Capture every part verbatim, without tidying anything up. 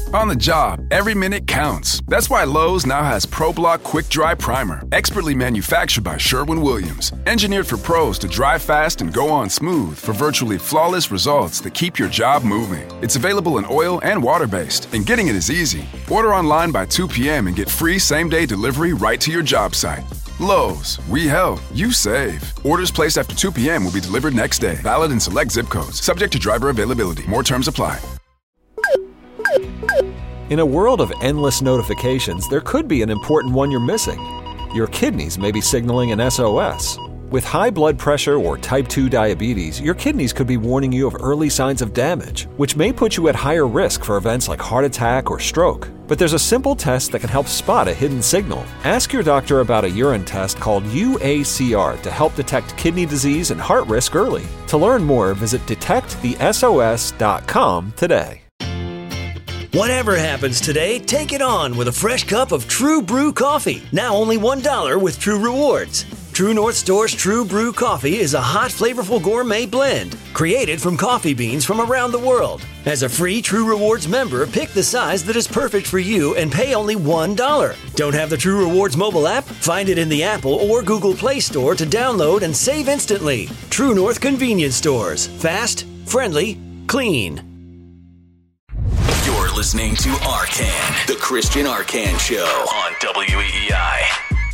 On the job, every minute counts. That's why Lowe's now has ProBlock Quick Dry Primer, expertly manufactured by Sherwin-Williams. Engineered for pros to dry fast and go on smooth for virtually flawless results that keep your job moving. It's available in oil and water-based, and getting it is easy. Order online by two p.m. and get free same-day delivery right to your job site. Lowe's, we help, you save. Orders placed after two p.m. will be delivered next day. Valid in select zip codes. Subject to driver availability. More terms apply. In a world of endless notifications, there could be an important one you're missing. Your kidneys may be signaling an S O S. With high blood pressure or type two diabetes, your kidneys could be warning you of early signs of damage, which may put you at higher risk for events like heart attack or stroke. But there's a simple test that can help spot a hidden signal. Ask your doctor about a urine test called U A C R to help detect kidney disease and heart risk early. To learn more, visit detect the S O S dot com today. Whatever happens today, take it on with a fresh cup of True Brew coffee. Now only one dollar with True Rewards. True North Store's True Brew coffee is a hot, flavorful gourmet blend created from coffee beans from around the world. As a free True Rewards member, pick the size that is perfect for you and pay only one dollar. Don't have the True Rewards mobile app? Find it in the Apple or Google Play Store to download and save instantly. True North Convenience Stores. Fast, friendly, clean. You're listening to Arcand, the Christian Arcand Show on W E E I.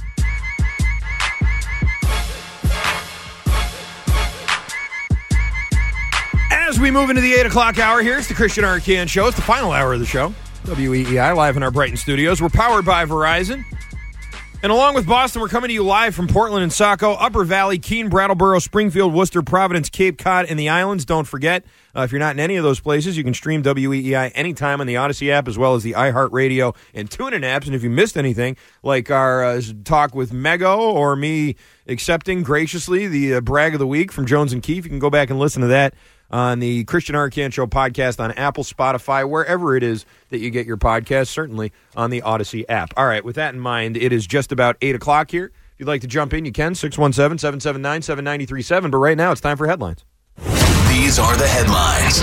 As we move into the eight o'clock hour, here's the Christian Arcand Show. It's the final hour of the show. W E E I, live in our Brighton studios. We're powered by Verizon. And along with Boston, we're coming to you live from Portland and Saco, Upper Valley, Keene, Brattleboro, Springfield, Worcester, Providence, Cape Cod, and the islands. Don't forget, uh, if you're not in any of those places, you can stream W E E I anytime on the Odyssey app as well as the iHeartRadio and TuneIn apps. And if you missed anything, like our uh, talk with Mego or me accepting graciously the uh, brag of the week from Jones and Keefe, you can go back and listen to that on the Christian Arcand Show podcast on Apple, Spotify, wherever it is that you get your podcast, certainly on the Odyssey app. All right, with that in mind, it is just about eight o'clock here. If you'd like to jump in, you can, six one seven, seven seven nine, seven nine three seven. But right now, it's time for headlines. These are the headlines.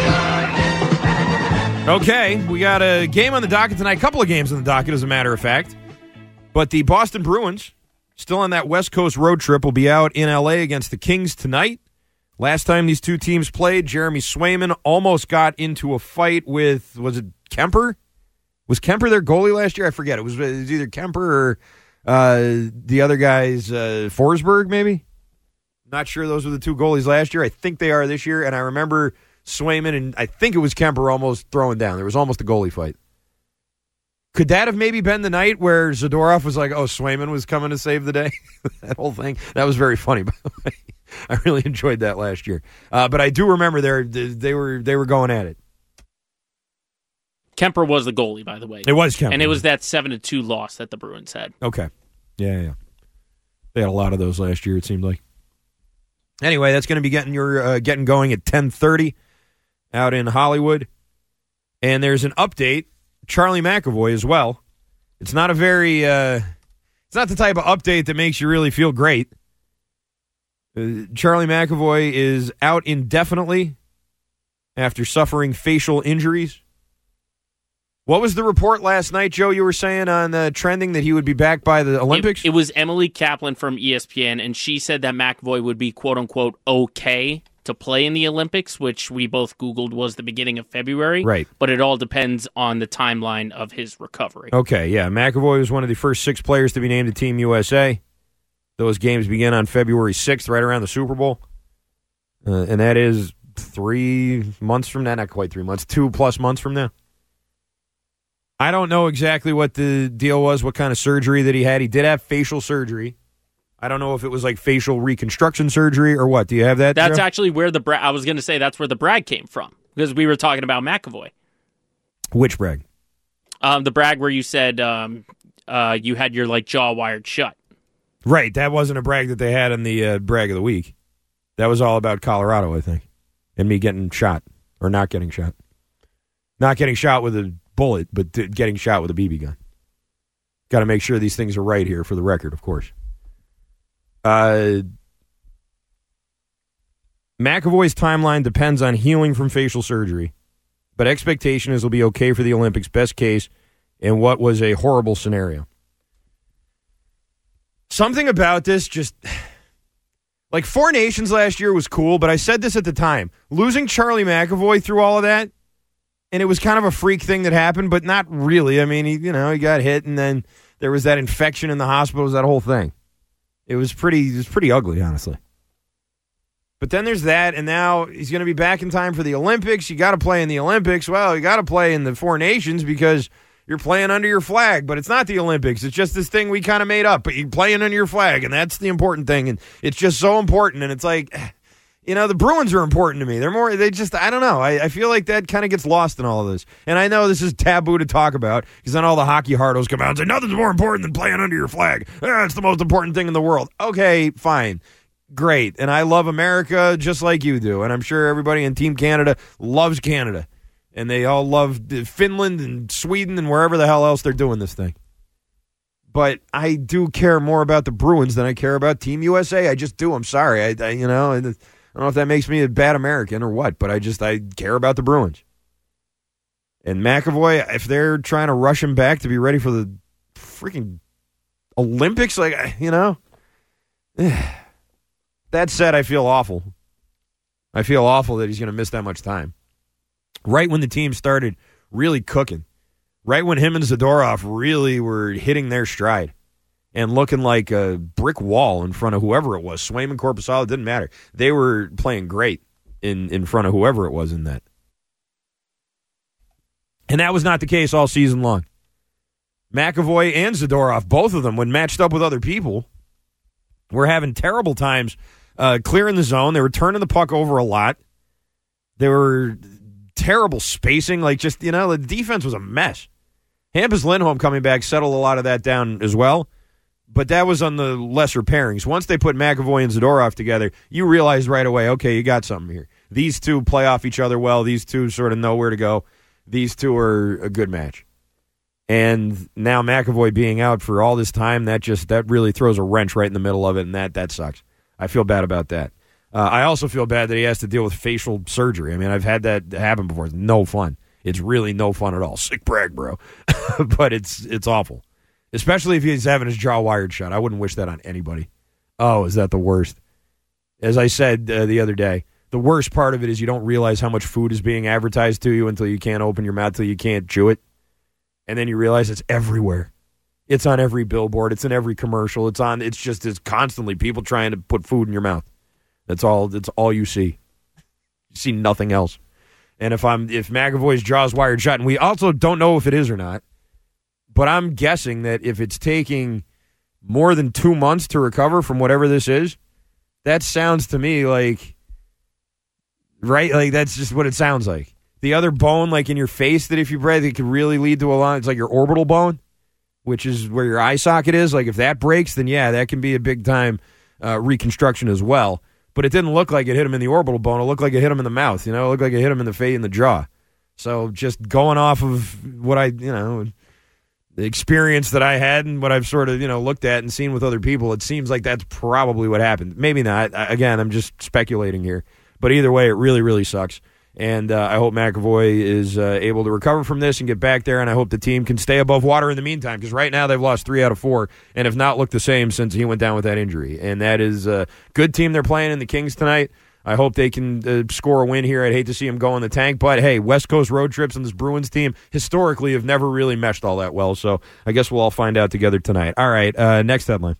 Okay, we got a game on the docket tonight, a couple of games on the docket, as a matter of fact. But the Boston Bruins, still on that West Coast road trip, will be out in L A against the Kings tonight. Last time these two teams played, Jeremy Swayman almost got into a fight with, was it Kemper? Was Kemper their goalie last year? I forget. It was, it was either Kemper or uh, the other guy's uh, Forsberg, maybe? Not sure those were the two goalies last year. I think they are this year, and I remember Swayman and I think it was Kemper almost throwing down. There was almost a goalie fight. Could that have maybe been the night where Zadorov was like, oh, Swayman was coming to save the day? That whole thing. That was very funny, by the way. I really enjoyed that last year. Uh, but I do remember they they were they were going at it. Kemper was the goalie, by the way. It was Kemper. And it was that seven to two loss that the Bruins had. Okay. Yeah, yeah. They had a lot of those last year, it seemed like. Anyway, that's going to be getting your uh, getting going at ten thirty out in Hollywood. And there's an update. Charlie McAvoy as well. It's not a very, uh, it's not the type of update that makes you really feel great. Uh, Charlie McAvoy is out indefinitely after suffering facial injuries. What was the report last night, Joe, you were saying on uh, trending that he would be back by the Olympics? It, it was Emily Kaplan from E S P N, and she said that McAvoy would be, quote-unquote, okay to play in the Olympics, which we both Googled was the beginning of February. Right. But it all depends on the timeline of his recovery. Okay, yeah. McAvoy was one of the first six players to be named to Team U S A. Those games begin on February sixth, right around the Super Bowl. Uh, and that is three months from now. Not quite three months. Two plus months from now. I don't know exactly what the deal was, what kind of surgery that he had. He did have facial surgery. I don't know if it was like facial reconstruction surgery or what. Do you have that, That's Joe? actually where the brag, I was going to say that's where the brag came from, because we were talking about McAvoy. Which brag? Um, the brag where you said um, uh, you had your like jaw wired shut. Right. That wasn't a brag that they had in the uh, brag of the week. That was all about Colorado, I think, and me getting shot or not getting shot. Not getting shot with a bullet, but getting shot with a B B gun. Got to make sure these things are right here for the record, of course. Uh, McAvoy's timeline depends on healing from facial surgery. But expectation is it'll be okay for the Olympics, best case, in what was a horrible scenario. Something about this just... Like, Four Nations last year was cool, but I said this at the time. Losing Charlie McAvoy through all of that, and it was kind of a freak thing that happened, but not really. I mean, he, you know, he got hit, and then there was that infection in the hospital, it was that whole thing. It was pretty, it was pretty ugly, honestly. But then there's that, and now he's going to be back in time for the Olympics. You got to play in the Olympics. Well, you got to play in the Four Nations because you're playing under your flag, but it's not the Olympics. It's just this thing we kind of made up, but you're playing under your flag, and that's the important thing, and it's just so important, and it's like, you know, the Bruins are important to me. They're more, they just, I don't know. I, I feel like that kind of gets lost in all of this, and I know this is taboo to talk about, because then all the hockey hardos come out and say, nothing's more important than playing under your flag. Ah, it's the most important thing in the world. Okay, fine. Great, and I love America just like you do, and I'm sure everybody in Team Canada loves Canada, and they all love Finland and Sweden and wherever the hell else they're doing this thing. But I do care more about the Bruins than I care about Team U S A. I just do. I'm sorry. I, I you know, I don't know if that makes me a bad American or what, but I just I care about the Bruins. And McAvoy, if they're trying to rush him back to be ready for the freaking Olympics, like, you know. That said, I feel awful. I feel awful that he's going to miss that much time. Right when the team started really cooking, right when him and Zadorov really were hitting their stride and looking like a brick wall in front of whoever it was, Swayman, Korpisalo, it didn't matter. They were playing great in, in front of whoever it was in that. And that was not the case all season long. McAvoy and Zadorov, both of them, when matched up with other people, were having terrible times uh, clearing the zone. They were turning the puck over a lot. They were terrible spacing. Like, just, you know, the defense was a mess. Hampus Lindholm coming back settled a lot of that down as well. But that was on the lesser pairings. Once they put McAvoy and Zadorov together, you realized right away, okay, you got something here. These two play off each other well. These two sort of know where to go. These two are a good match. And now McAvoy being out for all this time, that just that really throws a wrench right in the middle of it, and that that sucks. I feel bad about that. Uh, I also feel bad that he has to deal with facial surgery. I mean, I've had that happen before. It's no fun. It's really no fun at all. Sick brag, bro. But it's it's awful, especially if he's having his jaw wired shut. I wouldn't wish that on anybody. Oh, is that the worst? As I said uh, the other day, the worst part of it is you don't realize how much food is being advertised to you until you can't open your mouth, till you can't chew it. And then you realize it's everywhere. It's on every billboard. It's in every commercial. It's on. It's just it's constantly people trying to put food in your mouth. That's all. That's all you see. You see nothing else. And if I'm if McAvoy's jaw's wired shut, and we also don't know if it is or not, but I'm guessing that if it's taking more than two months to recover from whatever this is, that sounds to me like right. Like that's just what it sounds like. The other bone, like in your face, that if you break, it could really lead to a lot. It's like your orbital bone, which is where your eye socket is. Like if that breaks, then yeah, that can be a big time uh, reconstruction as well. But it didn't look like it hit him in the orbital bone. It looked like it hit him in the mouth. You know, it looked like it hit him in the face, in the jaw. So just going off of what I, you know, the experience that I had and what I've sort of, you know, looked at and seen with other people, it seems like that's probably what happened. Maybe not. Again, I'm just speculating here. But either way, it really, really sucks. And uh, I hope McAvoy is uh, able to recover from this and get back there, and I hope the team can stay above water in the meantime, because right now they've lost three out of four and have not looked the same since he went down with that injury. And that is a good team they're playing in the Kings tonight. I hope they can uh, score a win here. I'd hate to see them go in the tank, but hey, West Coast road trips and this Bruins team historically have never really meshed all that well, so I guess we'll all find out together tonight. All right, uh, next headline.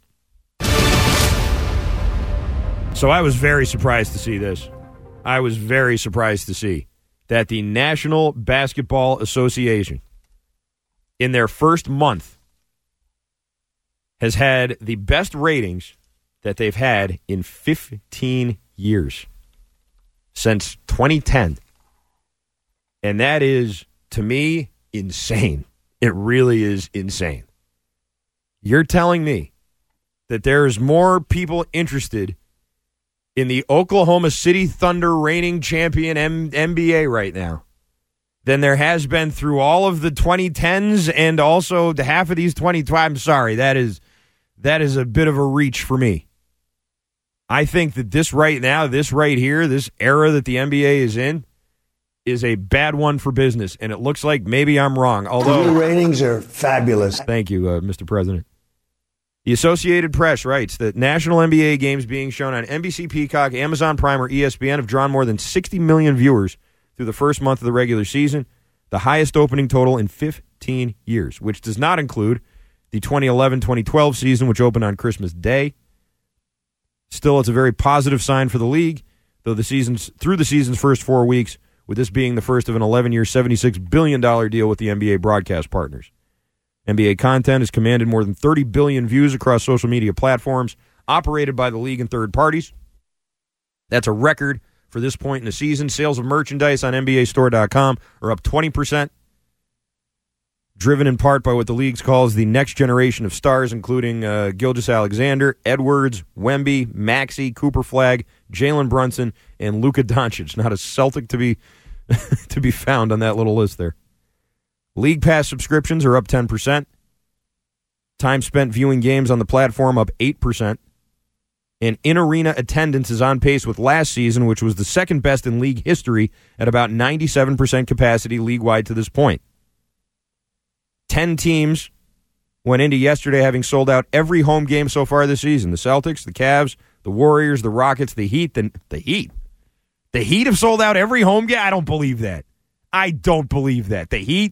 So I was very surprised to see this. I was very surprised to see that the National Basketball Association, in their first month, has had the best ratings that they've had in fifteen years, since twenty ten. And that is, to me, insane. It really is insane. You're telling me that there's more people interested in the Oklahoma City Thunder reigning champion M- N B A right now than there has been through all of the twenty tens and also the half of these twenty twenty. I'm sorry, that is that is a bit of a reach for me. I think that this right now, this right here, this era that the N B A is in, is a bad one for business, and it looks like maybe I'm wrong. Although the new ratings are fabulous. Thank you, uh, Mister President. The Associated Press writes that national N B A games being shown on N B C, Peacock, Amazon Prime, or E S P N have drawn more than sixty million viewers through the first month of the regular season, the highest opening total in fifteen years, which does not include the twenty eleven twenty twelve season, which opened on Christmas Day. Still, it's a very positive sign for the league, though the season's through the season's first four weeks, with this being the first of an eleven-year, seventy-six billion dollars deal with the N B A broadcast partners. N B A content has commanded more than thirty billion views across social media platforms operated by the league and third parties. That's a record for this point in the season. Sales of merchandise on N B A store dot com are up twenty percent, driven in part by what the league calls the next generation of stars, including uh, Gilgeous-Alexander, Edwards, Wemby, Maxey, Cooper Flagg, Jalen Brunson, and Luka Doncic. Not a Celtic to be to be found on that little list there. League Pass subscriptions are up ten percent. Time spent viewing games on the platform up eight percent. And in-arena attendance is on pace with last season, which was the second best in league history at about ninety-seven percent capacity league-wide to this point. Ten teams went into yesterday having sold out every home game so far this season. The Celtics, the Cavs, the Warriors, the Rockets, the Heat. The, the Heat? The Heat have sold out every home game? I don't believe that. I don't believe that. The Heat?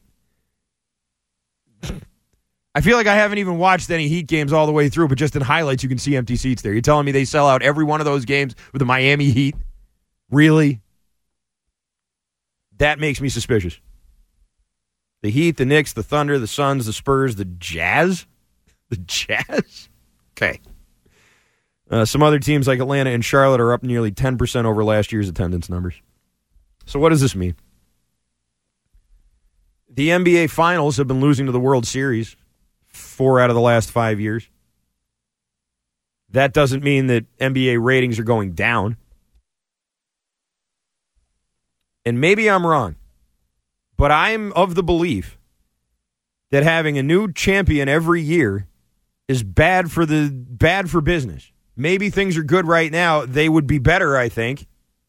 I feel like I haven't even watched any Heat games all the way through, but just in highlights you can see empty seats there. You're telling me they sell out every one of those games with the Miami Heat? Really? That makes me suspicious. The Heat, the Knicks, the Thunder, the Suns, the Spurs, the Jazz? The Jazz? Okay. Uh, some other teams like Atlanta and Charlotte are up nearly ten percent over last year's attendance numbers. So what does this mean? The N B A Finals have been losing to the World Series four out of the last five years. That doesn't mean that N B A ratings are going down. And maybe I'm wrong, but I'm of the belief that having a new champion every year is bad for the bad for business. Maybe things are good right now. They would be better, I think,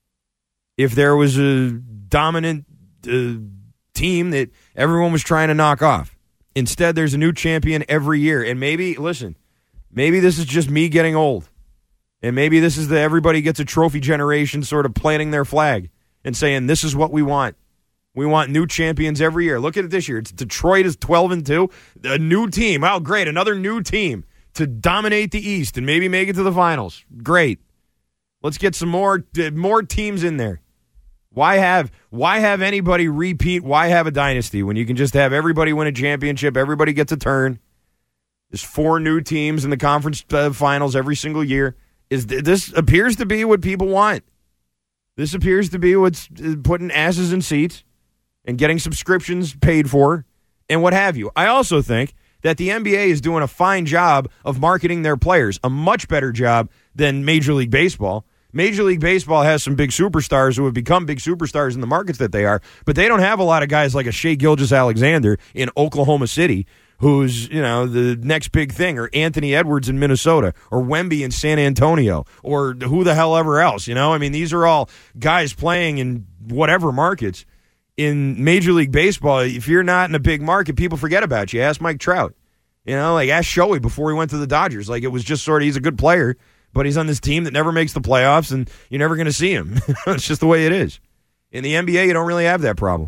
if there was a dominant uh, team that everyone was trying to knock off. Instead, there's a new champion every year. And maybe, listen, maybe this is just me getting old. And maybe this is the everybody gets a trophy generation sort of planting their flag and saying, this is what we want. We want new champions every year. Look at it this year. It's Detroit is twelve and two. A new team. Oh, great. Another new team to dominate the East and maybe make it to the finals. Great. Let's get some more more teams in there. Why have why have anybody repeat? Why have a dynasty when you can just have everybody win a championship? Everybody gets a turn. There's four new teams in the conference uh, finals every single year. Is this appears to be what people want? This appears to be what's putting asses in seats and getting subscriptions paid for and what have you. I also think that the N B A is doing a fine job of marketing their players, a much better job than Major League Baseball. Major League Baseball has some big superstars who have become big superstars in the markets that they are, but they don't have a lot of guys like a Shai Gilgeous-Alexander in Oklahoma City, who's, you know, the next big thing, or Anthony Edwards in Minnesota, or Wemby in San Antonio, or who the hell ever else, you know? I mean, these are all guys playing in whatever markets. In Major League Baseball, if you're not in a big market, people forget about you. Ask Mike Trout. You know, like ask Shohei before he went to the Dodgers. Like, it was just sort of, he's a good player, but he's on this team that never makes the playoffs, and you're never going to see him. It's just the way it is. In the N B A, you don't really have that problem.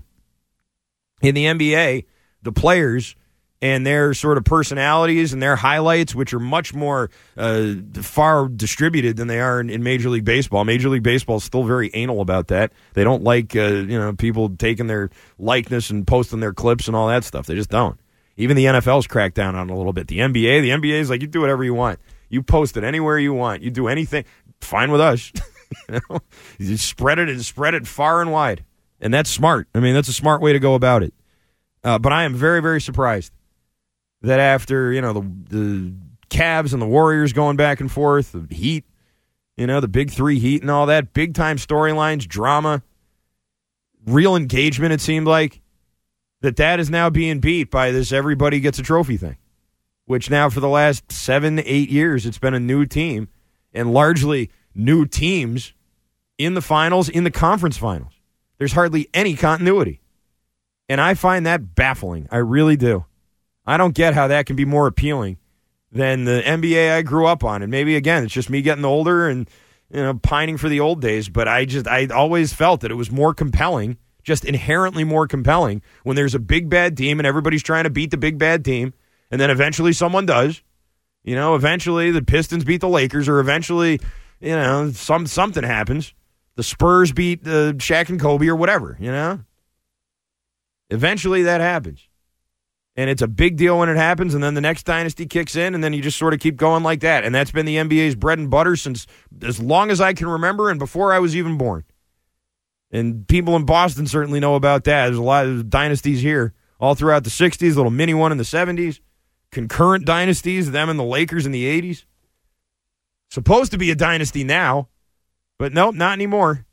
In the N B A, the players and their sort of personalities and their highlights, which are much more uh, far distributed than they are in, in Major League Baseball. Major League Baseball is still very anal about that. They don't like uh, you know people taking their likeness and posting their clips and all that stuff. They just don't. Even the N F L's cracked down on it a little bit. The N B A, the N B A is like, you do whatever you want. You post it anywhere you want. You do anything. Fine with us. you know? You spread it and spread it far and wide. And that's smart. I mean, that's a smart way to go about it. Uh, but I am very, very surprised that after, you know, the the Cavs and the Warriors going back and forth, the Heat, you know, the big three Heat and all that, big-time storylines, drama, real engagement, it seemed like, that that is now being beat by this everybody gets a trophy thing, which now for the last seven, eight years, it's been a new team, and largely new teams in the finals, in the conference finals. There's hardly any continuity. And I find that baffling. I really do. I don't get how that can be more appealing than the N B A I grew up on. And maybe, again, it's just me getting older and, you know, pining for the old days. But I just, I always felt that it was more compelling, just inherently more compelling, when there's a big bad team and everybody's trying to beat the big bad team. And then eventually someone does. You know, eventually the Pistons beat the Lakers, or eventually, you know, some something happens. The Spurs beat uh, Shaq and Kobe or whatever, you know. Eventually that happens. And it's a big deal when it happens, and then the next dynasty kicks in, and then you just sort of keep going like that. And that's been the N B A's bread and butter since as long as I can remember and before I was even born. And people in Boston certainly know about that. There's a lot of dynasties here all throughout the sixties, a little mini one in the seventies. Concurrent dynasties, them and the Lakers in the eighties. Supposed to be a dynasty now, but nope, not anymore.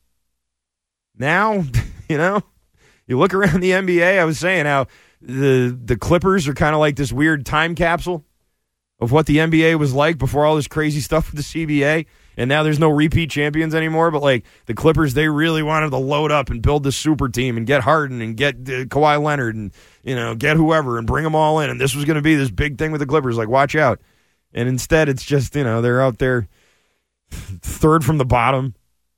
Now, you know, you look around the N B A, I was saying how the the Clippers are kind of like this weird time capsule of what the N B A was like before all this crazy stuff with the C B A, and now there's no repeat champions anymore, but like the Clippers, they really wanted to load up and build this super team and get Harden and get uh, Kawhi Leonard and, you know, get whoever and bring them all in, and this was going to be this big thing with the Clippers, like, watch out. And instead, it's just, you know, they're out there third from the bottom.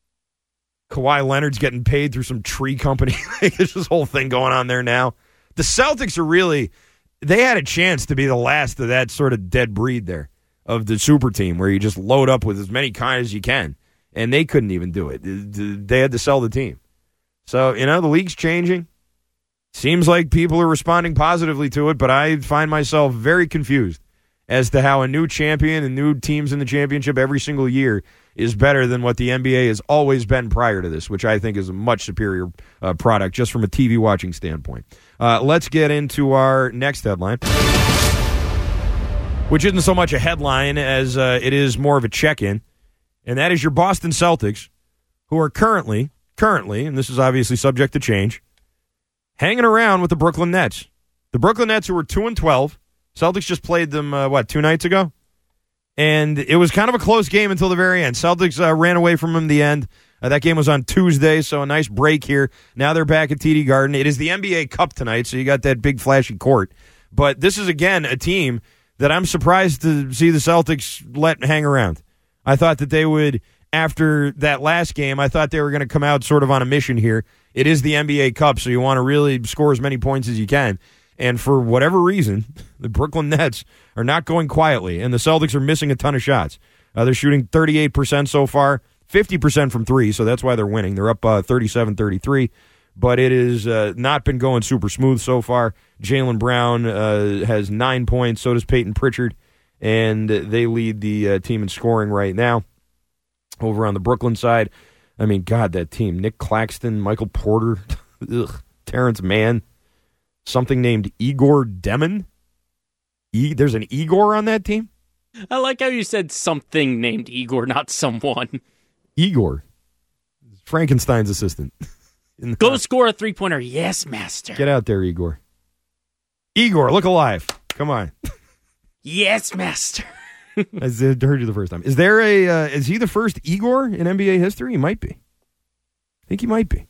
Kawhi Leonard's getting paid through some tree company. There's this whole thing going on there now. The Celtics are really, they had a chance to be the last of that sort of dead breed there of the super team where you just load up with as many kind as you can. And they couldn't even do it. They had to sell the team. So, you know, the league's changing. Seems like people are responding positively to it, but I find myself very confused as to how a new champion and new teams in the championship every single year is better than what the N B A has always been prior to this, which I think is a much superior uh, product just from a T V watching standpoint. Uh, let's get into our next headline, which isn't so much a headline as uh, it is more of a check-in, and that is your Boston Celtics, who are currently, currently, and this is obviously subject to change, hanging around with the Brooklyn Nets. The Brooklyn Nets, who were two and twelve, Celtics just played them, uh, what, two nights ago? And it was kind of a close game until the very end. Celtics uh, ran away from them in the end. Uh, that game was on Tuesday, so a nice break here. Now they're back at T D Garden. It is the N B A Cup tonight, so you got that big flashy court. But this is, again, a team that I'm surprised to see the Celtics let hang around. I thought that they would, after that last game, I thought they were going to come out sort of on a mission here. It is the N B A Cup, so you want to really score as many points as you can. And for whatever reason, the Brooklyn Nets are not going quietly, and the Celtics are missing a ton of shots. Uh, they're shooting thirty-eight percent so far, fifty percent from three, so that's why they're winning. They're up uh, thirty-seven thirty-three, but it has uh, not been going super smooth so far. Jaylen Brown uh, has nine points, so does Peyton Pritchard, and they lead the uh, team in scoring right now. Over on the Brooklyn side, I mean, God, that team. Nick Claxton, Michael Porter, ugh, Terrence Mann. Something named Igor Demon. E- There's an Igor on that team? I like how you said something named Igor, not someone. Igor. Frankenstein's assistant. Go uh, score a three-pointer. Yes, master. Get out there, Igor. Igor, look alive. Come on. Yes, master. I heard you the first time. Is there a? Uh, is he the first Igor in N B A history? He might be. I think he might be.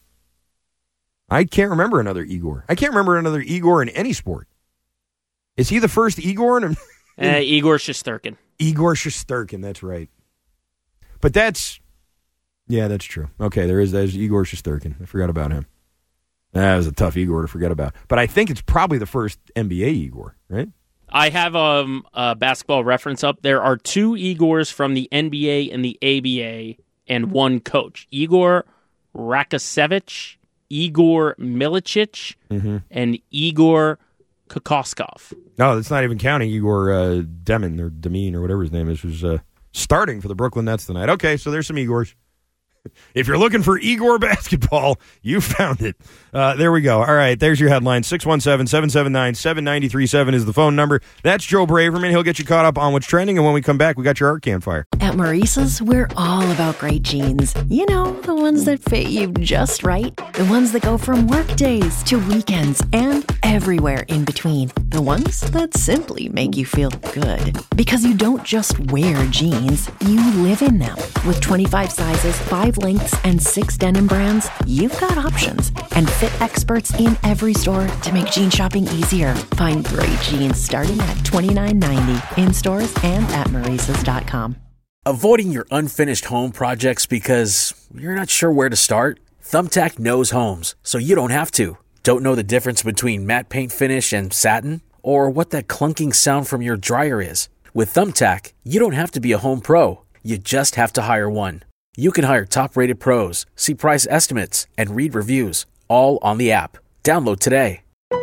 I can't remember another Igor. I can't remember another Igor in any sport. Is he the first Igor? In, in, uh, Igor Shesterkin. Igor Shesterkin, that's right. But that's, yeah, that's true. Okay, there is there's Igor Shesterkin. I forgot about him. That was a tough Igor to forget about. But I think it's probably the first N B A Igor, right? I have um, a basketball reference up. There are two Igors from the N B A and the A B A and one coach. Igor Rakosevich, Igor Milicic, mm-hmm. and Igor Kokoskov. No, that's not even counting Igor uh, Demon or Demine or whatever his name is, who's uh, starting for the Brooklyn Nets tonight. Okay, so there's some Igors. If you're looking for Igor basketball, you found it. Uh, there we go. All right, there's your headline. six one seven, seven seven nine, seven nine three seven is the phone number. That's Joe Braverman. He'll get you caught up on what's trending, and when we come back, we got your Arcan Fire. At Maurice's, we're all about great jeans. You know, the ones that fit you just right. The ones that go from work days to weekends and every everywhere in between. The ones that simply make you feel good. Because you don't just wear jeans, you live in them. With twenty-five sizes, five lengths, and six denim brands, you've got options. And fit experts in every store to make jean shopping easier. Find great jeans starting at twenty-nine ninety in stores and at Maurices dot com. Avoiding your unfinished home projects because you're not sure where to start? Thumbtack knows homes, so you don't have to. Don't know the difference between matte paint finish and satin? Or what that clunking sound from your dryer is? With Thumbtack, you don't have to be a home pro. You just have to hire one. You can hire top-rated pros, see price estimates, and read reviews, all on the app. Download today.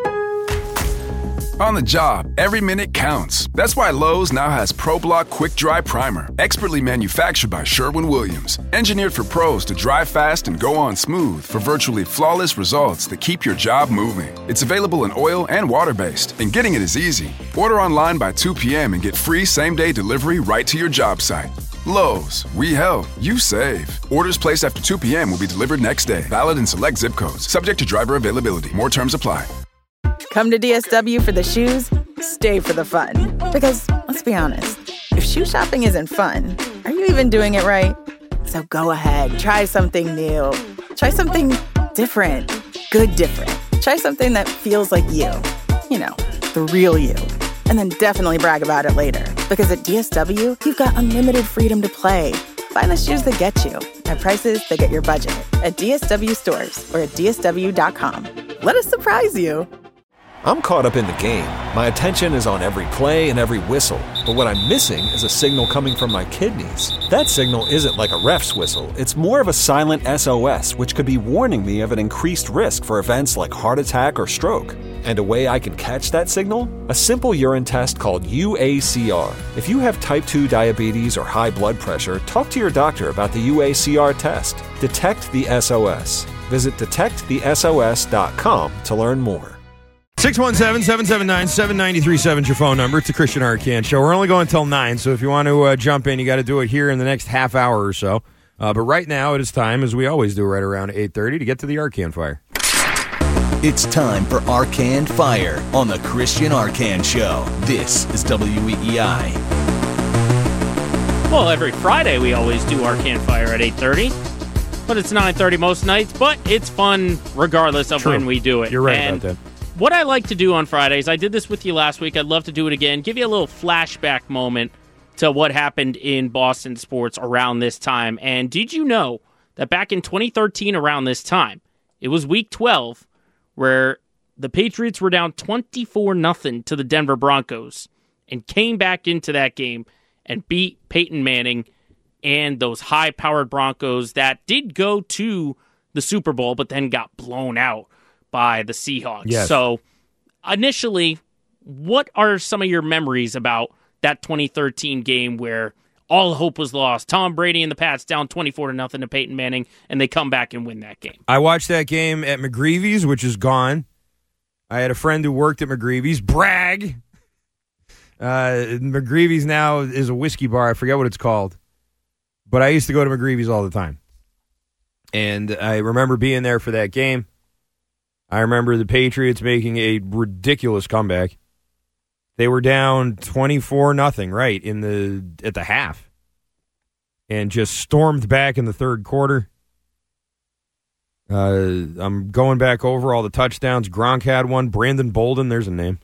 On the job, every minute counts. That's why Lowe's now has ProBlock Quick Dry Primer, expertly manufactured by Sherwin-Williams. Engineered for pros to dry fast and go on smooth for virtually flawless results that keep your job moving. It's available in oil and water-based, and getting it is easy. Order online by two p.m. and get free same-day delivery right to your job site. Lowe's, we help, you save. Orders placed after two p.m. will be delivered next day. Valid in select zip codes. Subject to driver availability. More terms apply. Come to D S W for the shoes, stay for the fun. Because, let's be honest, if shoe shopping isn't fun, are you even doing it right? So go ahead, try something new. Try something different. Good different. Try something that feels like you. You know, the real you. And then definitely brag about it later. Because at D S W, you've got unlimited freedom to play. Find the shoes that get you at prices that get your budget at D S W stores or at D S W dot com. Let us surprise you. I'm caught up in the game. My attention is on every play and every whistle. But what I'm missing is a signal coming from my kidneys. That signal isn't like a ref's whistle. It's more of a silent S O S, which could be warning me of an increased risk for events like heart attack or stroke. And a way I can catch that signal? A simple urine test called U A C R. If you have type two diabetes or high blood pressure, talk to your doctor about the U A C R test. Detect the S O S. Visit detect the S O S dot com to learn more. six one seven, seven seven nine, seven nine three seven is your phone number. It's the Christian Arcand Show. We're only going until nine, so if you want to uh, jump in, you got to do it here in the next half hour or so. Uh, but right now, it is time, as we always do right around eight thirty, to get to the Arcand Fire. It's time for Arcand Fire on the Christian Arcand Show. This is W E E I. Well, every Friday we always do Arcand Fire at eight thirty. But it's nine thirty most nights, but it's fun regardless of True. when we do it. You're right and about that. What I like to do on Fridays, I did this with you last week, I'd love to do it again, give you a little flashback moment to what happened in Boston sports around this time. And did you know that back in twenty thirteen around this time, it was week twelve, where the Patriots were down twenty-four nothing to the Denver Broncos and came back into that game and beat Peyton Manning and those high-powered Broncos that did go to the Super Bowl but then got blown out by the Seahawks. Yes. So initially, what are some of your memories about that twenty thirteen game where all hope was lost? Tom Brady and the Pats down twenty-four to nothing to Peyton Manning, and they come back and win that game. I watched that game at McGreevy's, which is gone. I had a friend who worked at McGreevy's. Brag! Uh, McGreevy's now is a whiskey bar. I forget what it's called. But I used to go to McGreevy's all the time. And I remember being there for that game. I remember the Patriots making a ridiculous comeback. They were down twenty-four nothing, right, in the at the half. And just stormed back in the third quarter. Uh, I'm going back over all the touchdowns. Gronk had one. Brandon Bolden, there's a name.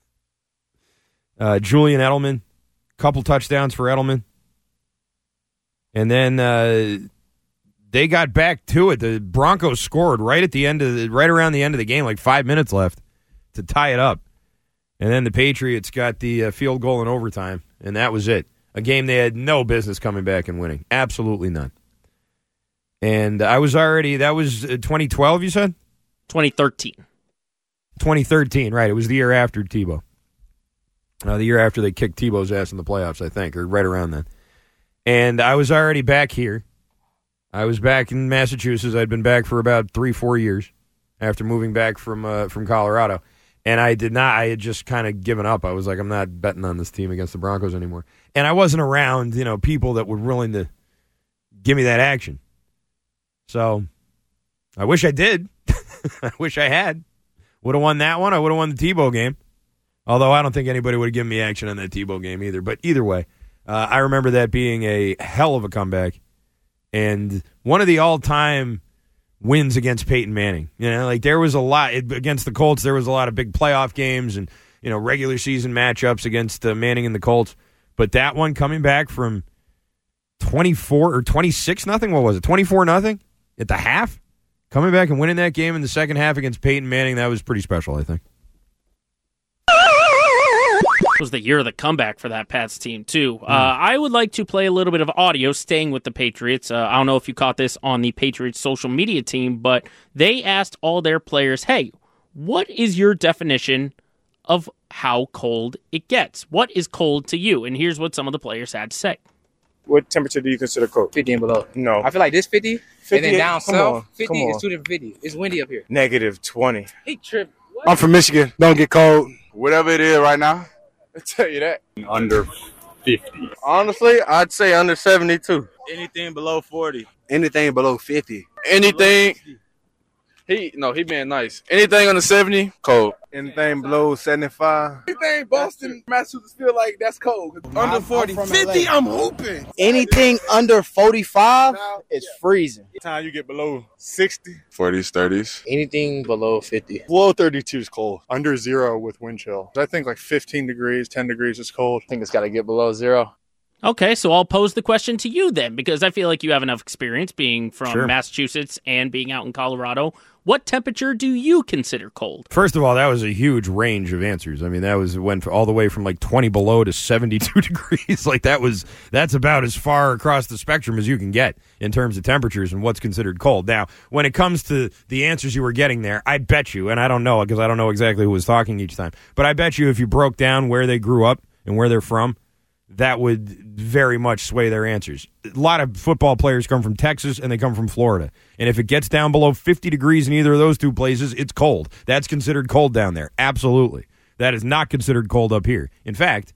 Uh, Julian Edelman, couple touchdowns for Edelman. And then uh, they got back to it. The Broncos scored right at the end of the, right around the end of the game, like five minutes left to tie it up. And then the Patriots got the uh, field goal in overtime, and that was it. A game they had no business coming back and winning. Absolutely none. And I was already, that was twenty twelve, you said? twenty thirteen. twenty thirteen, right. It was the year after Tebow. Uh, the year after they kicked Tebow's ass in the playoffs, I think, or right around then. And I was already back here. I was back in Massachusetts. I'd been back for about three, four years after moving back from uh, from Colorado. And I did not, I had just kind of given up. I was like, I'm not betting on this team against the Broncos anymore. And I wasn't around, you know, people that were willing to give me that action. So I wish I did. I wish I had. Would have won that one. I would have won the Tebow game. Although I don't think anybody would have given me action on that Tebow game either. But either way, uh, I remember that being a hell of a comeback. And one of the all-time wins against Peyton Manning. You know, like there was a lot against the Colts. There was a lot of big playoff games and, you know, regular season matchups against uh, Manning and the Colts. But that one coming back from twenty-four or twenty-six nothing, what was it? twenty-four nothing at the half? Coming back and winning that game in the second half against Peyton Manning, that was pretty special, I think. It was the year of the comeback for that Pats team, too. Mm. Uh, I would like to play a little bit of audio staying with the Patriots. Uh, I don't know if you caught this on the Patriots social media team, but they asked all their players, hey, what is your definition of how cold it gets? What is cold to you? And here's what some of the players had to say. What temperature do you consider cold? fifty and below. No. I feel like this fifty, fifty and then down come south, on, fifty is two different fifty. It's windy up here. Negative twenty. He tripped. What? I'm from Michigan. Don't get cold. Whatever it is right now, I'll tell you that. Under fifty. Honestly, I'd say under seventy-two. Anything below forty. Anything below fifty. Anything. He no, he being nice. Anything under seventy, cold. Anything below seventy-five. Anything Boston, Massachusetts feel like that's cold. Under forty. fifty, I'm hooping. Anything under forty-five is freezing. Time you get below sixty. forties, thirties. Anything below fifty. Below thirty-two is cold. Under zero with wind chill. I think like fifteen degrees, ten degrees is cold. I think it's got to get below zero. Okay, so I'll pose the question to you then, because I feel like you have enough experience being from Sure. Massachusetts and being out in Colorado. What temperature do you consider cold? First of all, that was a huge range of answers. I mean, that was went all the way from like twenty below to seventy-two degrees. Like that was that's about as far across the spectrum as you can get in terms of temperatures and what's considered cold. Now, when it comes to the answers you were getting there, I bet you, and I don't know because I don't know exactly who was talking each time, but I bet you if you broke down where they grew up and where they're from, that would very much sway their answers. A lot of football players come from Texas and they come from Florida. And if it gets down below fifty degrees in either of those two places, it's cold. That's considered cold down there. Absolutely. That is not considered cold up here. In fact,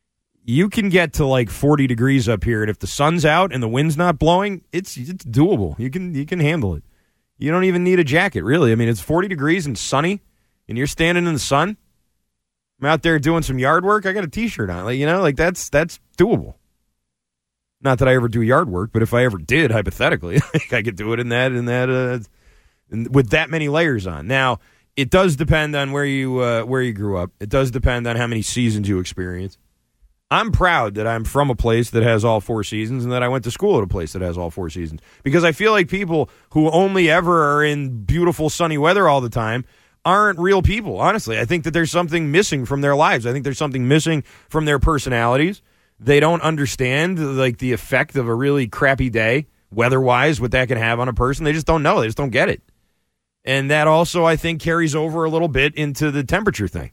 you can get to like forty degrees up here, and if the sun's out and the wind's not blowing, it's it's doable. You can you can handle it. You don't even need a jacket, really. I mean, it's forty degrees and sunny, and you're standing in the sun. I'm out there doing some yard work. I got a T-shirt on. Like, you know, like that's that's doable. Not that I ever do yard work, but if I ever did, hypothetically, I could do it in that in that uh, in, with that many layers on. Now, it does depend on where you uh, where you grew up. It does depend on how many seasons you experience. I'm proud that I'm from a place that has all four seasons and that I went to school at a place that has all four seasons, because I feel like people who only ever are in beautiful sunny weather all the time aren't real people, honestly. I think that there's something missing from their lives. I think there's something missing from their personalities. They don't understand like the effect of a really crappy day, weather-wise, what that can have on a person. They just don't know. They just don't get it. And that also, I think, carries over a little bit into the temperature thing.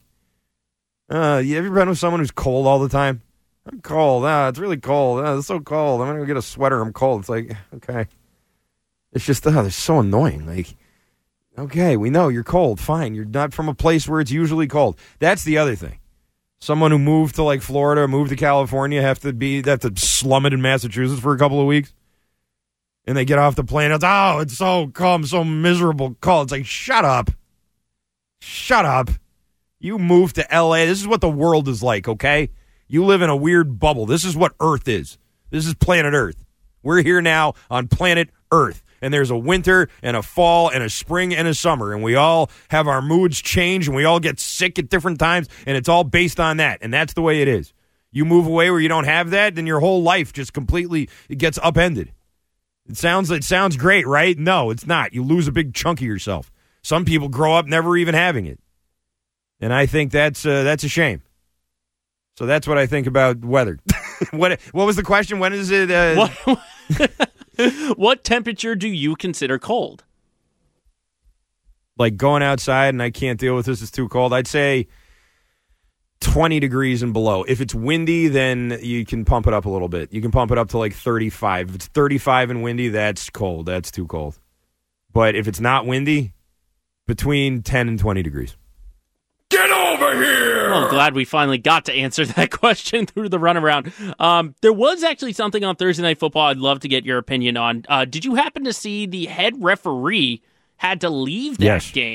Uh, you ever been with someone who's cold all the time? I'm cold. Ah, it's really cold. Ah, it's so cold. I'm going to go get a sweater. I'm cold. It's like, okay. It's just, oh, they're so annoying. Like, okay, we know you're cold. Fine. You're not from a place where it's usually cold. That's the other thing. Someone who moved to like Florida or moved to California have to be have to slum it in Massachusetts for a couple of weeks. And they get off the plane. It's, oh, it's so calm, so miserable cold. It's like, shut up. Shut up. You moved to L A. This is what the world is like, okay? You live in a weird bubble. This is what Earth is. This is planet Earth. We're here now on planet Earth. And there's a winter and a fall and a spring and a summer. And we all have our moods change and we all get sick at different times. And it's all based on that. And that's the way it is. You move away where you don't have that, then your whole life just completely it gets upended. It sounds, it sounds great, right? No, it's not. You lose a big chunk of yourself. Some people grow up never even having it. And I think that's uh, that's a shame. So that's what I think about weather. what what was the question? When is it? Uh... What? What temperature do you consider cold? Like going outside and I can't deal with this, it's too cold. I'd say twenty degrees and below. If it's windy, then you can pump it up a little bit. You can pump it up to like thirty-five. If it's thirty-five and windy, that's cold. That's too cold. But if it's not windy, between ten and twenty degrees. Get over here! Well, I'm glad we finally got to answer that question through the runaround. Um, there was actually something on Thursday Night Football I'd love to get your opinion on. Uh, did you happen to see the head referee had to leave that yes. game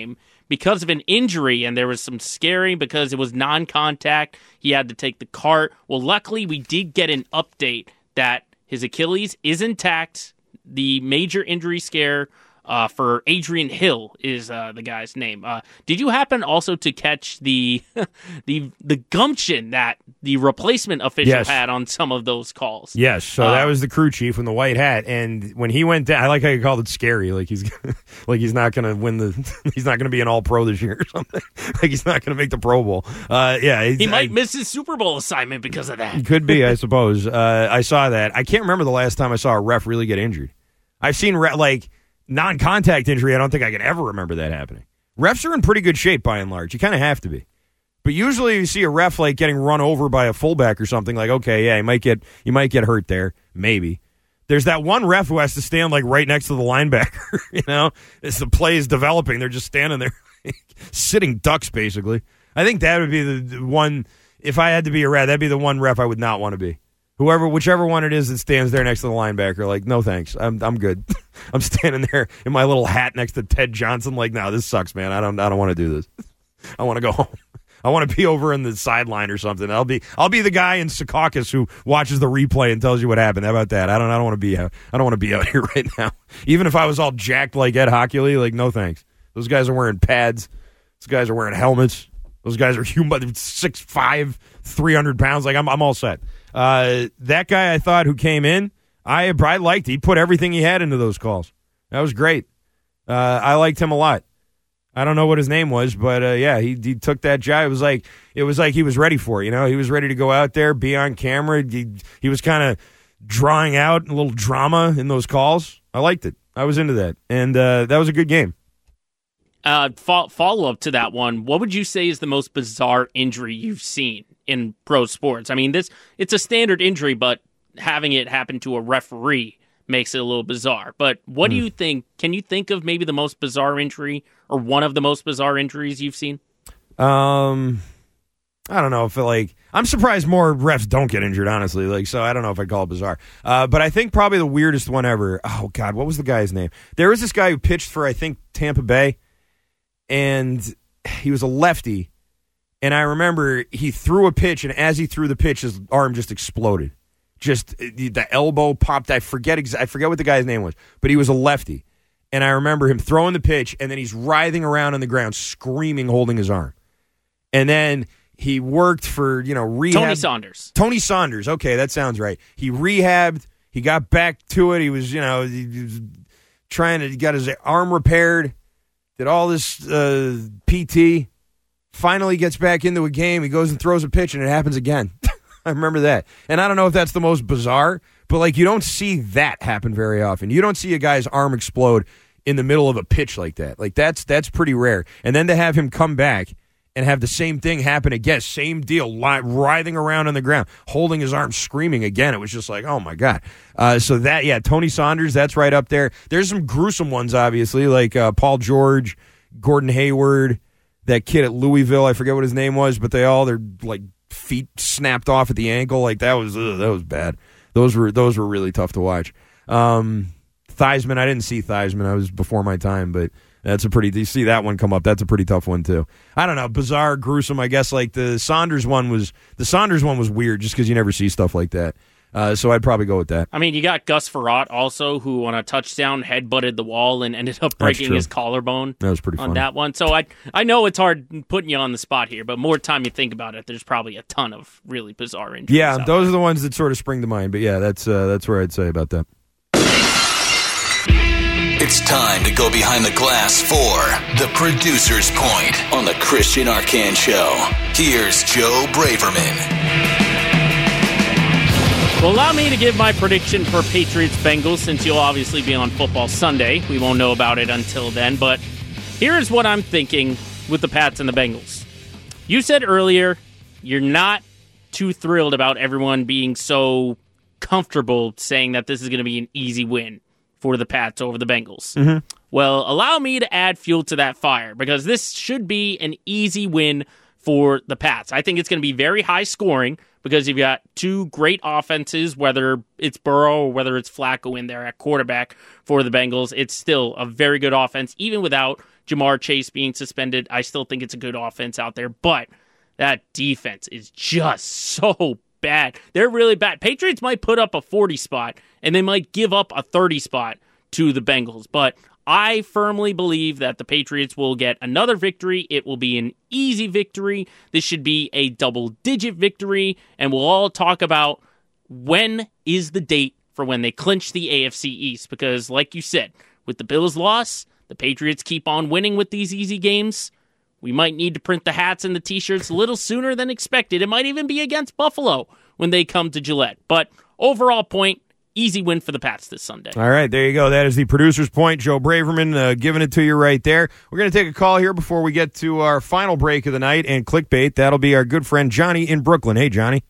because of an injury, and there was some scaring because it was non-contact. He had to take the cart. Well, luckily, we did get an update that his Achilles is intact. The major injury scare uh, for Adrian Hill is uh, the guy's name. Uh, did you happen also to catch the the the gumption that the replacement official Yes. had on some of those calls? Yes, so Uh, that was the crew chief in the white hat, and when he went down, I like how you called it scary, like he's like he's not going to win the, he's not going to be an All Pro this year or something, like he's not going to make the Pro Bowl. Uh, yeah, He might I, miss his Super Bowl assignment because of that. could be, I suppose. Uh, I saw that. I can't remember the last time I saw a ref really get injured. I've seen re- like non-contact injury. I don't think I can ever remember that happening. Refs are in pretty good shape by and large. You kind of have to be. But usually you see a ref like getting run over by a fullback or something, like, okay, yeah, you might get you might get hurt there, maybe. There's that one ref who has to stand like right next to the linebacker, you know, as the play is developing. They're just standing there, sitting ducks, basically. I think that would be the the one, if I had to be a ref, that'd be the one ref I would not want to be. Whoever, whichever one it is that stands there next to the linebacker, like, no thanks, I'm I'm good. I'm standing there in my little hat next to Ted Johnson, like, no, this sucks, man. I don't I don't want to do this. I want to go home. I want to be over in the sideline or something. I'll be I'll be the guy in Secaucus who watches the replay and tells you what happened. How about that? I don't I don't want to be out, I don't want to be out here right now. Even if I was all jacked like Ed Hockley, like, no thanks. Those guys are wearing pads. Those guys are wearing helmets. Those guys are human, six five, three hundred pounds. Like, I'm I'm all set. Uh, that guy I thought who came in, I I liked. He put everything he had into those calls. That was great. Uh, I liked him a lot. I don't know what his name was, but uh, yeah, he he took that job. It was like it was like he was ready for it. You know, he was ready to go out there, be on camera. He he was kind of drawing out a little drama in those calls. I liked it. I was into that, and uh, that was a good game. Uh, fo- follow up to that one. What would you say is the most bizarre injury you've seen in pro sports? I mean, this it's a standard injury, but having it happen to a referee makes it a little bizarre. But what mm. do you think? Can you think of maybe the most bizarre injury or one of the most bizarre injuries you've seen? Um, I don't know if it, like I'm surprised more refs don't get injured. Honestly, like so, I don't know if I'd call it bizarre. Uh, but I think probably the weirdest one ever. Oh God, what was the guy's name? There was this guy who pitched for I think Tampa Bay, and he was a lefty. And I remember he threw a pitch, and as he threw the pitch, his arm just exploded. Just the elbow popped. I forget exa- I forget what the guy's name was, but he was a lefty. And I remember him throwing the pitch, and then he's writhing around on the ground, screaming, holding his arm. And then he worked for, you know, rehab. Tony Saunders. Tony Saunders. Okay, that sounds right. He rehabbed. He got back to it. He was, you know, he was trying to, he got his arm repaired, did all this uh, P T. Finally gets back into a game. He goes and throws a pitch, and it happens again. I remember that. And I don't know if that's the most bizarre, but, like, you don't see that happen very often. You don't see a guy's arm explode in the middle of a pitch like that. Like, that's that's pretty rare. And then to have him come back and have the same thing happen again, same deal, li- writhing around on the ground, holding his arm, screaming again. It was just like, oh, my God. Uh, so that, yeah, Tony Saunders, that's right up there. There's some gruesome ones, obviously, like uh, Paul George, Gordon Hayward, that kid at Louisville. I forget what his name was, but they all, they're like, feet snapped off at the ankle. Like that was ugh, that was bad. Those were those were really tough to watch. Um, Theismann, I didn't see Theismann. I was before my time, but that's a pretty. You see that one come up? That's a pretty tough one too. I don't know, bizarre, gruesome. I guess like the Saunders one was the Saunders one was weird, just because you never see stuff like that. Uh, so I'd probably go with that. I mean, you got Gus Frerotte also, who on a touchdown headbutted the wall and ended up breaking his collarbone. That was pretty on funny. that one. So I I know it's hard putting you on the spot here, but more time you think about it, there's probably a ton of really bizarre injuries. Yeah, out those there. are the ones that sort of spring to mind. But yeah, that's uh, that's where I'd say about that. It's time to go behind the glass for The Producer's Point on the Christian Arcand Show. Here's Joe Braverman. Well, allow me to give my prediction for Patriots-Bengals, since you'll obviously be on Football Sunday. We won't know about it until then, but here's what I'm thinking with the Pats and the Bengals. You said earlier you're not too thrilled about everyone being so comfortable saying that this is going to be an easy win for the Pats over the Bengals. Mm-hmm. Well, allow me to add fuel to that fire, because this should be an easy win for the Pats. I think it's going to be very high scoring, because you've got two great offenses, whether it's Burrow or whether it's Flacco in there at quarterback for the Bengals. It's still a very good offense, even without Jamar Chase being suspended. I still think it's a good offense out there, but that defense is just so bad. They're really bad. Patriots might put up a forty spot, and they might give up a thirty spot to the Bengals, but I firmly believe that the Patriots will get another victory. It will be an easy victory. This should be a double-digit victory, and we'll all talk about when is the date for when they clinch the A F C East, because like you said, with the Bills' loss, the Patriots keep on winning with these easy games. We might need to print the hats and the T-shirts a little sooner than expected. It might even be against Buffalo when they come to Gillette. But overall point, easy win for the Pats this Sunday. All right, there you go. That is the producer's point. Joe Braverman uh, giving it to you right there. We're going to take a call here before we get to our final break of the night and clickbait. That'll be our good friend Johnny in Brooklyn. Hey, Johnny.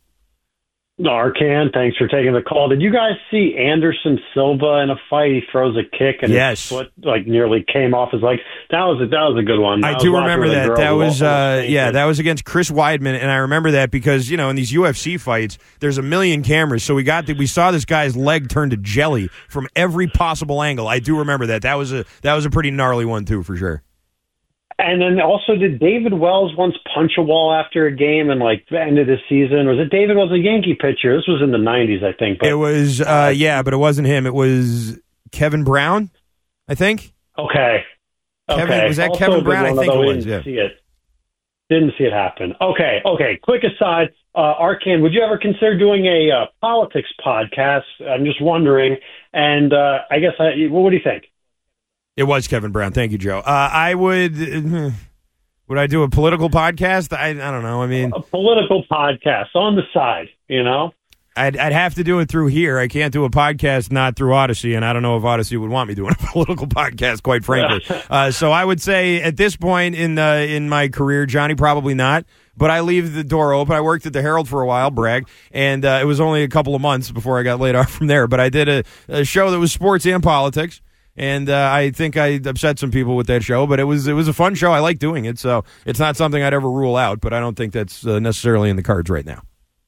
Arcan, thanks for taking the call. Did you guys see Anderson Silva in a fight? He throws a kick and yes. his foot like nearly came off his leg. That was a, that was a good one. I do remember that. That was uh, yeah, that was against Chris Weidman, and I remember that because you know in these U F C fights, there's a million cameras, so we got the, we saw this guy's leg turn to jelly from every possible angle. I do remember that. That was a that was a pretty gnarly one too, for sure. And then also, did David Wells once punch a wall after a game and like the end of the season? Was it David Wells, a Yankee pitcher? This was in the nineties, I think. But, it was, uh, yeah, but it wasn't him. It was Kevin Brown, I think. Okay. Kevin, okay. Was that also Kevin Brown? One, I think it was. Didn't Yeah. see it. Didn't see it happen. Okay. Okay. Quick aside, uh, Arcan, would you ever consider doing a uh, politics podcast? I'm just wondering. And uh, I guess, I, what do you think? It was Kevin Brown. Thank you, Joe. Uh, I would. Uh, would I do a political podcast? I I don't know. I mean, a political podcast on the side. You know, I'd I'd have to do it through here. I can't do a podcast not through Odyssey, and I don't know if Odyssey would want me doing a political podcast, quite frankly. uh, so I would say at this point in uh, in my career, Johnny, probably not. But I leave the door open. I worked at the Herald for a while, brag, and uh, it was only a couple of months before I got laid off from there. But I did a, a show that was sports and politics. And uh, I think I upset some people with that show, but it was it was a fun show. I like doing it, so it's not something I'd ever rule out, but I don't think that's uh, necessarily in the cards right now.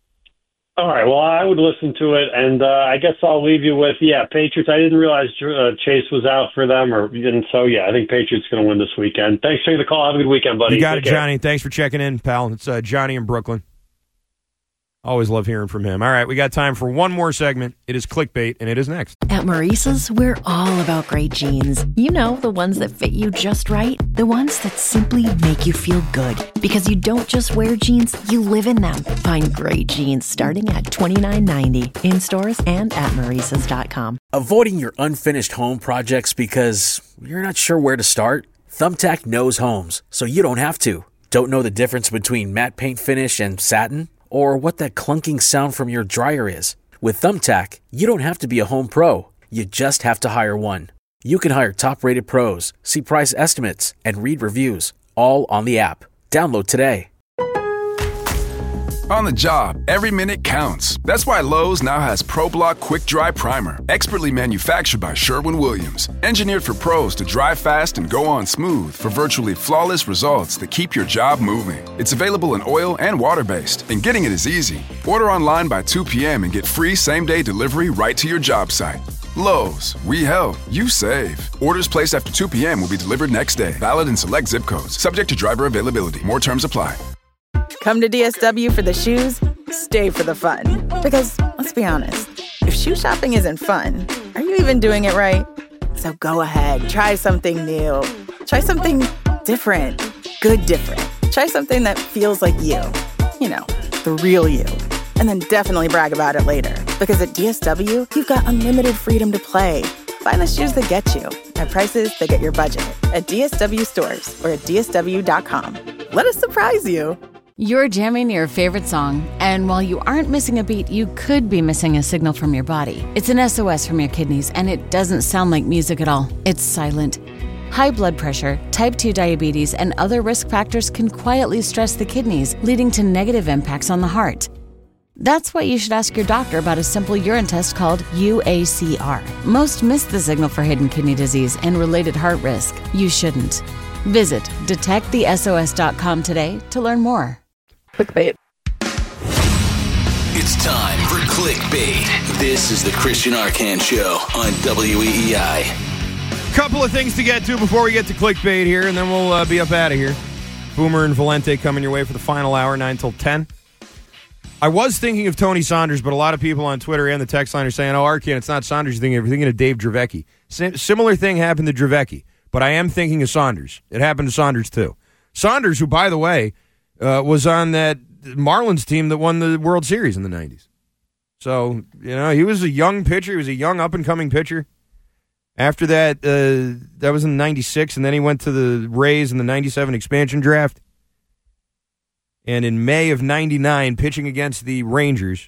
All right, well, I would listen to it, and uh, I guess I'll leave you with, yeah, Patriots. I didn't realize uh, Chase was out for them, or and so, yeah, I think Patriots going to win this weekend. Thanks for taking the call. Have a good weekend, buddy. You got Take it, care. Johnny. Thanks for checking in, pal. It's uh, Johnny in Brooklyn. Always love hearing from him. All right, we got time for one more segment. It is Clickbait, and it is next. At Maurice's, we're all about great jeans. You know, the ones that fit you just right. The ones that simply make you feel good. Because you don't just wear jeans, you live in them. Find great jeans starting at twenty-nine ninety in stores and at Maurice's dot com. Avoiding your unfinished home projects because you're not sure where to start? Thumbtack knows homes, so you don't have to. Don't know the difference between matte paint finish and satin? Or what that clunking sound from your dryer is? With Thumbtack, you don't have to be a home pro. You just have to hire one. You can hire top-rated pros, see price estimates, and read reviews, all on the app. Download today. On the job, every minute counts. That's why Lowe's now has ProBlock Quick Dry Primer, expertly manufactured by Sherwin-Williams. Engineered for pros to dry fast and go on smooth for virtually flawless results that keep your job moving. It's available in oil and water-based, and getting it is easy. Order online by two p.m. and get free same-day delivery right to your job site. Lowe's, we help, you save. Orders placed after two p.m. will be delivered next day. Valid in select zip codes. Subject to driver availability. More terms apply. Come to D S W for the shoes, stay for the fun. Because, let's be honest, if shoe shopping isn't fun, are you even doing it right? So go ahead, try something new. Try something different. Good different. Try something that feels like you. You know, the real you. And then definitely brag about it later. Because at D S W, you've got unlimited freedom to play. Find the shoes that get you at prices that get your budget at D S W stores or at D S W dot com. Let us surprise you. You're jamming your favorite song, and while you aren't missing a beat, you could be missing a signal from your body. It's an S O S from your kidneys, and it doesn't sound like music at all. It's silent. High blood pressure, type two diabetes, and other risk factors can quietly stress the kidneys, leading to negative impacts on the heart. That's why you should ask your doctor about a simple urine test called U A C R. Most miss the signal for hidden kidney disease and related heart risk. You shouldn't. Visit detect the S O S dot com today to learn more. Clickbait. It's time for Clickbait. This is the Christian Arcan Show on W E E I. Couple of things to get to before we get to clickbait here, and then we'll uh, be up out of here. Boomer and Valente coming your way for the final hour, nine till ten. I was thinking of Tony Saunders, but a lot of people on Twitter and the text line are saying, oh, Arkin, it's not Saunders. You're thinking, you're thinking of Dave Dravecki. Sim- similar thing happened to Dravecki, but I am thinking of Saunders. It happened to Saunders, too. Saunders, who, by the way, uh, was on that Marlins team that won the World Series in the nineties. So, you know, he was a young pitcher. He was a young up-and-coming pitcher. After that, uh, that was in ninety-six, and then he went to the Rays in the ninety-seven expansion draft. And in May of ninety-nine, pitching against the Rangers,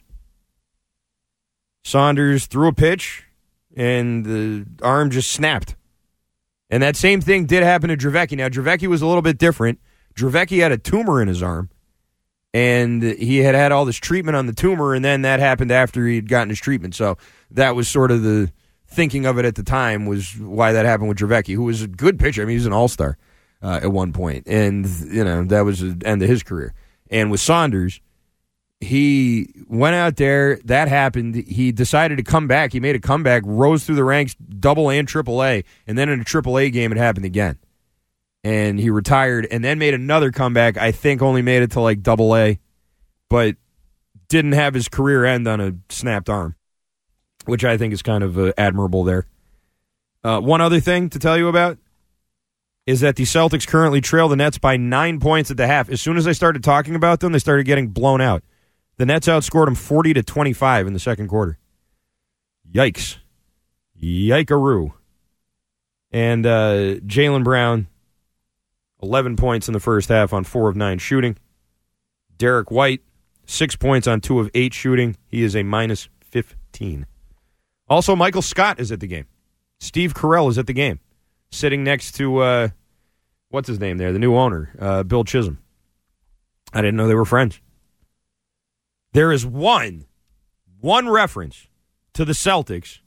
Saunders threw a pitch, and the arm just snapped. And that same thing did happen to Dravecki. Now, Dravecki was a little bit different. Dravecki had a tumor in his arm, and he had had all this treatment on the tumor, and then that happened after he had gotten his treatment. So that was sort of the thinking of it at the time, was why that happened with Dravecki, who was a good pitcher. I mean, he was an all-star uh, at one point, and, you know, that was the end of his career. And with Saunders, he went out there, that happened, he decided to come back, he made a comeback, rose through the ranks, double A and triple A, and then in a triple A game it happened again. And he retired, and then made another comeback, I think only made it to like double A, but didn't have his career end on a snapped arm, which I think is kind of uh, admirable there. Uh, one other thing to tell you about is that the Celtics currently trail the Nets by nine points at the half. As soon as I started talking about them, they started getting blown out. The Nets outscored them forty to twenty-five in the second quarter. Yikes. Yikeroo. And uh, Jaylen Brown, eleven points in the first half on four of nine shooting. Derek White, six points on two of eight shooting. He is a minus fifteen. Also, Michael Scott is at the game. Steve Carell is at the game, sitting next to, uh, what's his name there, the new owner, uh, Bill Chisholm. I didn't know they were friends. There is one, one reference to the Celtics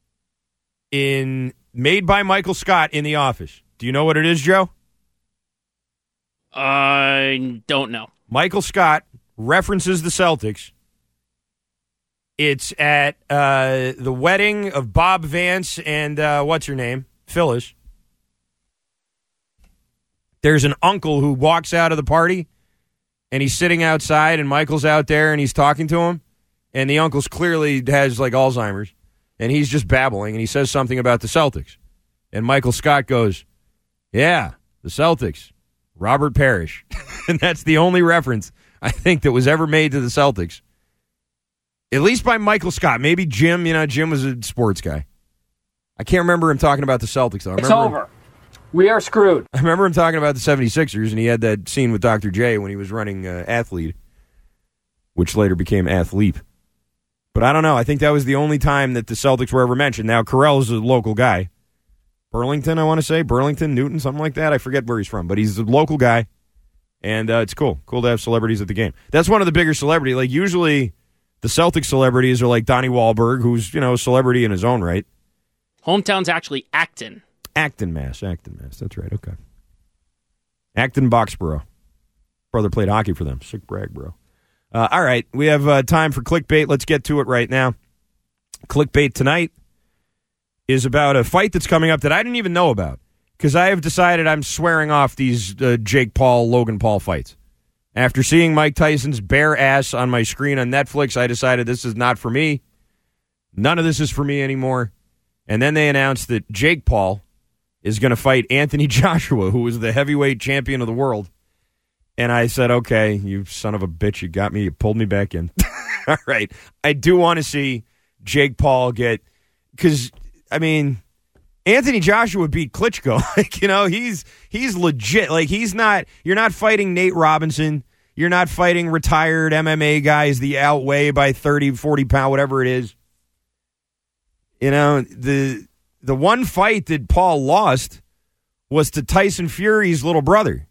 in made by Michael Scott in The Office. Do you know what it is, Joe? I don't know. Michael Scott references the Celtics. It's at uh, the wedding of Bob Vance and uh, what's her name? Phyllis. There's an uncle who walks out of the party, and he's sitting outside, and Michael's out there, and he's talking to him, and the uncle's clearly has, like, Alzheimer's, and he's just babbling, and he says something about the Celtics. And Michael Scott goes, yeah, the Celtics, Robert Parrish. And that's the only reference, I think, that was ever made to the Celtics. At least by Michael Scott. Maybe Jim, you know, Jim was a sports guy. I can't remember him talking about the Celtics, though. I it's remember over. Him, we are screwed. I remember him talking about the seventy-sixers, and he had that scene with Doctor J when he was running uh, Athlete, which later became Athleap. But I don't know. I think that was the only time that the Celtics were ever mentioned. Now, Carell's a local guy. Burlington, I want to say. Burlington, Newton, something like that. I forget where he's from, but he's a local guy, and uh, it's cool. Cool to have celebrities at the game. That's one of the bigger celebrities. Like, usually the Celtic celebrities are like Donnie Wahlberg, who's, you know, a celebrity in his own right. Hometown's actually Acton. Acton, Mass. Acton, Mass. That's right. Okay. Acton, Boxborough. Brother played hockey for them. Sick brag, bro. Uh, all right. We have uh, time for clickbait. Let's get to it right now. Clickbait tonight is about a fight that's coming up that I didn't even know about, because I have decided I'm swearing off these uh, Jake Paul, Logan Paul fights. After seeing Mike Tyson's bare ass on my screen on Netflix, I decided this is not for me. None of this is for me anymore. And then they announced that Jake Paul is going to fight Anthony Joshua, who was the heavyweight champion of the world. And I said, okay, you son of a bitch, you got me. You pulled me back in. All right. I do want to see Jake Paul get, because, I mean, Anthony Joshua beat Klitschko. Like, you know, he's he's legit. Like, he's not, you're not fighting Nate Robinson. You're not fighting retired M M A guys the outweigh by thirty, forty pounds, whatever it is. You know, the the one fight that Paul lost was to Tyson Fury's little brother.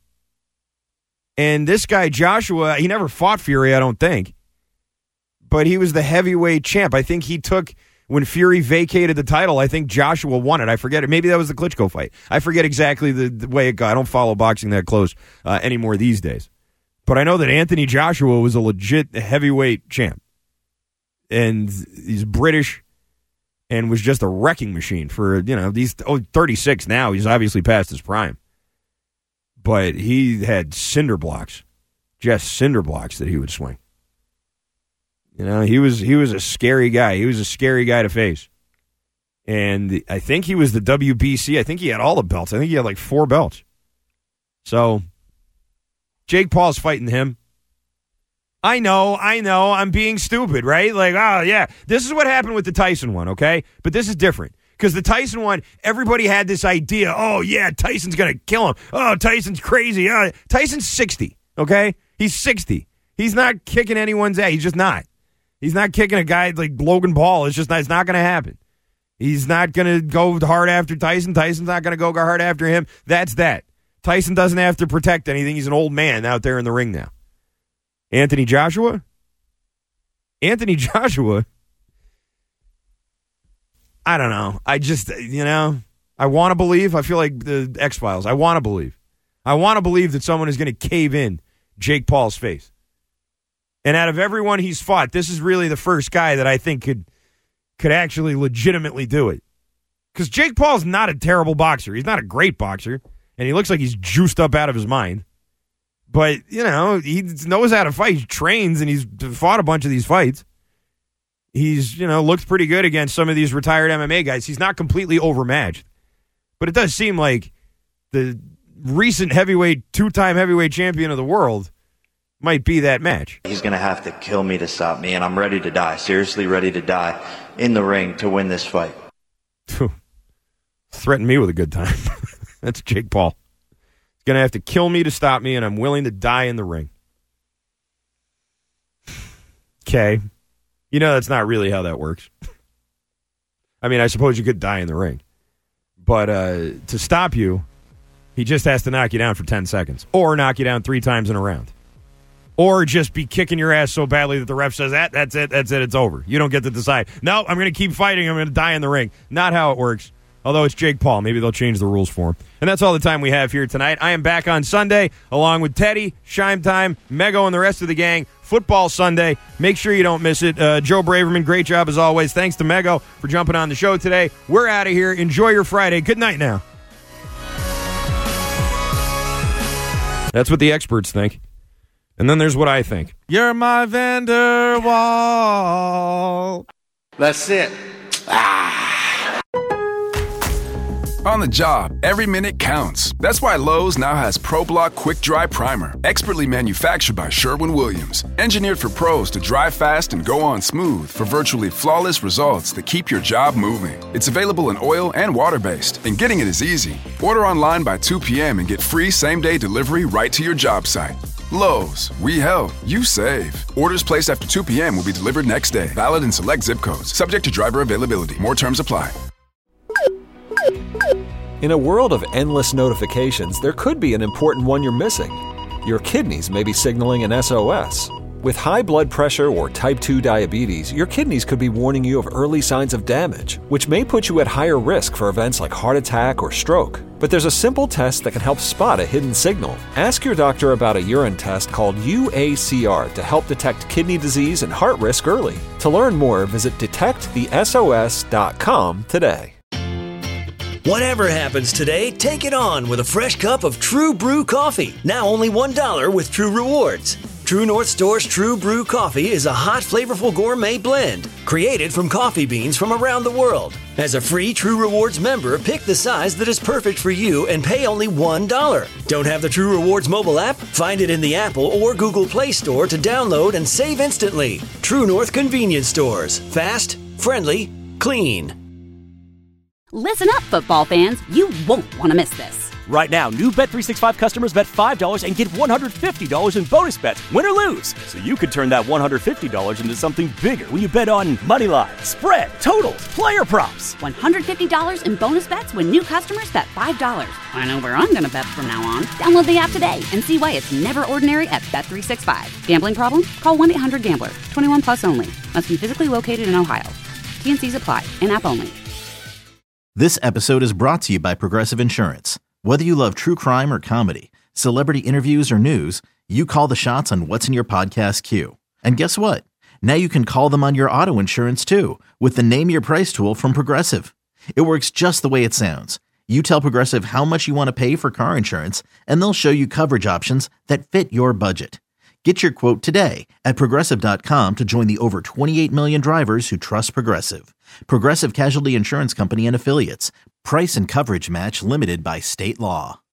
And this guy, Joshua, he never fought Fury, I don't think. But he was the heavyweight champ. I think he took, when Fury vacated the title, I think Joshua won it. I forget it. Maybe that was the Klitschko fight. I forget exactly the, the way it got. I don't follow boxing that close uh, anymore these days. But I know that Anthony Joshua was a legit heavyweight champ. And he's British. and was just a wrecking machine for, you know, he's oh, thirty-six now. He's obviously past his prime. But he had cinder blocks, just cinder blocks that he would swing. You know, he was he was a scary guy. He was a scary guy to face. And I think he was the W B C. I think he had all the belts. I think he had like four belts. So Jake Paul's fighting him. I know, I know, I'm being stupid, right? Like, oh, yeah, this is what happened with the Tyson one, okay? But this is different. Because the Tyson one, everybody had this idea, oh, yeah, Tyson's going to kill him. Oh, Tyson's crazy. Oh, Tyson's sixty, okay? He's sixty. He's not kicking anyone's ass. He's just not. He's not kicking a guy like Logan Paul. It's just not, it's not going to happen. He's not going to go hard after Tyson. Tyson's not going to go hard after him. That's that. Tyson doesn't have to protect anything. He's an old man out there in the ring now. Anthony Joshua? Anthony Joshua? I don't know. I just, you know, I want to believe. I feel like the X-Files. I want to believe. I want to believe that someone is going to cave in Jake Paul's face. And out of everyone he's fought, this is really the first guy that I think could could actually legitimately do it. Because Jake Paul's not a terrible boxer. He's not a great boxer. And he looks like he's juiced up out of his mind. But, you know, he knows how to fight. He trains, and he's fought a bunch of these fights. He's, you know, looked pretty good against some of these retired M M A guys. He's not completely overmatched. But it does seem like the recent heavyweight, two-time heavyweight champion of the world might be that match. He's going to have to kill me to stop me, and I'm ready to die, seriously ready to die in the ring to win this fight. Threaten me with a good time. That's Jake Paul. He's going to have to kill me to stop me, and I'm willing to die in the ring. Okay. You know that's not really how that works. I mean, I suppose you could die in the ring. But uh, to stop you, he just has to knock you down for ten seconds. Or knock you down three times in a round. Or just be kicking your ass so badly that the ref says, that, that's it, that's it, it's over. You don't get to decide. No, I'm going to keep fighting, I'm going to die in the ring. Not how it works. Although it's Jake Paul. Maybe they'll change the rules for him. And that's all the time we have here tonight. I am back on Sunday, along with Teddy, Shime Time, Mego, and the rest of the gang. Football Sunday. Make sure you don't miss it. Uh, Joe Braverman, great job as always. Thanks to Mego for jumping on the show today. We're out of here. Enjoy your Friday. Good night now. That's what the experts think. And then there's what I think. You're my Vander Wall. That's it. Ah. On the job, every minute counts. That's why Lowe's now has ProBlock Quick Dry Primer, expertly manufactured by Sherwin-Williams. Engineered for pros to dry fast and go on smooth for virtually flawless results that keep your job moving. It's available in oil and water-based, and getting it is easy. Order online by two p.m. and get free same-day delivery right to your job site. Lowe's, we help, you save. Orders placed after two p.m. will be delivered next day. Valid in select zip codes. Subject to driver availability. More terms apply. In a world of endless notifications, there could be an important one you're missing. Your kidneys may be signaling an S O S. With high blood pressure or type two diabetes, your kidneys could be warning you of early signs of damage, which may put you at higher risk for events like heart attack or stroke. But there's a simple test that can help spot a hidden signal. Ask your doctor about a urine test called U A C R to help detect kidney disease and heart risk early. To learn more, visit detect the S O S dot com today. Whatever happens today, take it on with a fresh cup of True Brew coffee. Now only one dollar with True Rewards. True North Store's True Brew coffee is a hot, flavorful gourmet blend created from coffee beans from around the world. As a free True Rewards member, pick the size that is perfect for you and pay only one dollar. Don't have the True Rewards mobile app? Find it in the Apple or Google Play Store to download and save instantly. True North Convenience Stores. Fast, friendly, clean. Listen up, football fans. You won't want to miss this. Right now, new Bet three sixty-five customers bet five dollars and get one hundred fifty dollars in bonus bets, win or lose. So you could turn that one hundred fifty dollars into something bigger when you bet on money line, spread, totals, player props. one hundred fifty dollars in bonus bets when new customers bet five dollars. I know where I'm going to bet from now on. Download the app today and see why it's never ordinary at Bet three sixty-five. Gambling problem? Call one eight hundred gambler. twenty-one plus only. Must be physically located in Ohio. T N Cs apply. In-app only. This episode is brought to you by Progressive Insurance. Whether you love true crime or comedy, celebrity interviews or news, you call the shots on what's in your podcast queue. And guess what? Now you can call them on your auto insurance too with the Name Your Price tool from Progressive. It works just the way it sounds. You tell Progressive how much you want to pay for car insurance, and they'll show you coverage options that fit your budget. Get your quote today at Progressive dot com to join the over twenty-eight million drivers who trust Progressive. Progressive Casualty Insurance Company and Affiliates. Price and coverage match limited by state law.